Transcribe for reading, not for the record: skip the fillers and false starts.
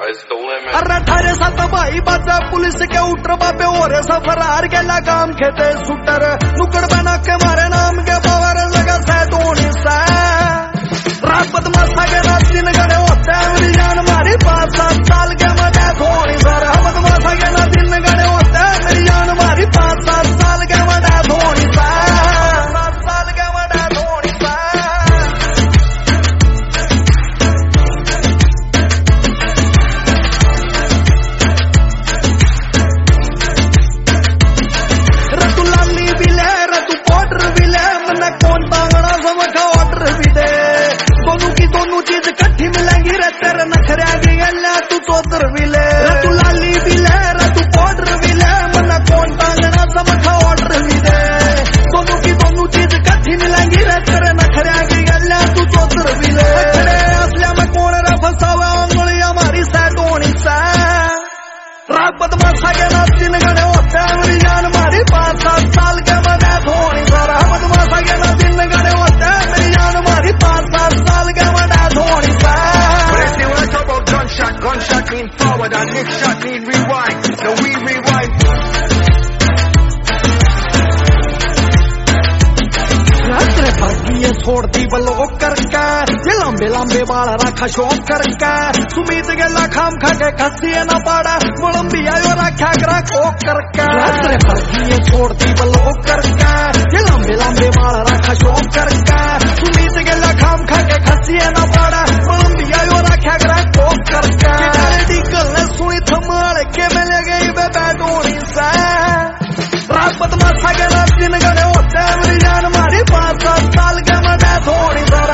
sky's the limit. अरे थारे साथ भाई बाजा पुलिस के उतर बाबे और सफरार के लगाम खेते सुटर नुकड़ बना के मारे नाम के पावर लगा सैदोनी सा रात बदमाशा के रात दिन गड़े होते हैं मेरी जान मारी 5-7 साल के मजा धोनी सर बदमाशा के रात दिन गड़े होते हैं मेरी जान मारी 5-7 साल के मजा धोनी सा 7 साल के मजा धोनी सा रतु लाली भी ले रतु पाउडर भी ले मना कौन तांगड़ा समझा ऑर्डर भी दे दोनों की दोनों चीज इकट्ठी मिलेंगी रे तेरे नखरे की गल्ला तू तोतर भी ले रतु लाली भी ले रतु पाउडर भी ले मना कौन तांगड़ा समझा ऑर्डर भी दे दोनों की दोनों चीज इकट्ठी मिलेंगी रे तेरे नखरे की गल्ला तू तोतर भी ले असलिया में कौन रे फंसावा उंगली हमारी सैदोनी सा रात बदमाशा के रात दिन गड़े होते हैं मेरी जान मारी 5-7 साल के मजा धोनी सारा बदमाशा के रात दिन गड़े होते हैं मेरी जान मारी 5-7 साल के मजा धोनी सा When I talk about gunshot mean forward and next shot mean rewind. Now we rewind. तेरे भागी ये छोड़ती बलो करके ये लंबे लंबे बाल रखा शौक करके सुमीत गला खाम खा के खसिए न पाड़ा मुलम्बिया यो रखा करा कोक करके तेरे भागी ये छोड़ती बलो करके ये लंबे लंबे बाल रखा शौक करके सुमीत गला खाम खा के खसिए न पाड़ा मुलम्बिया यो रखा करा कोक करके डी कल ने सुनी थमाल के मिल गई बे बैठोनी सा रात बदमाशा के रात दिन गड़े होते हैं मेरी जान मारी 5-7 साल के मजा थोड़ी सा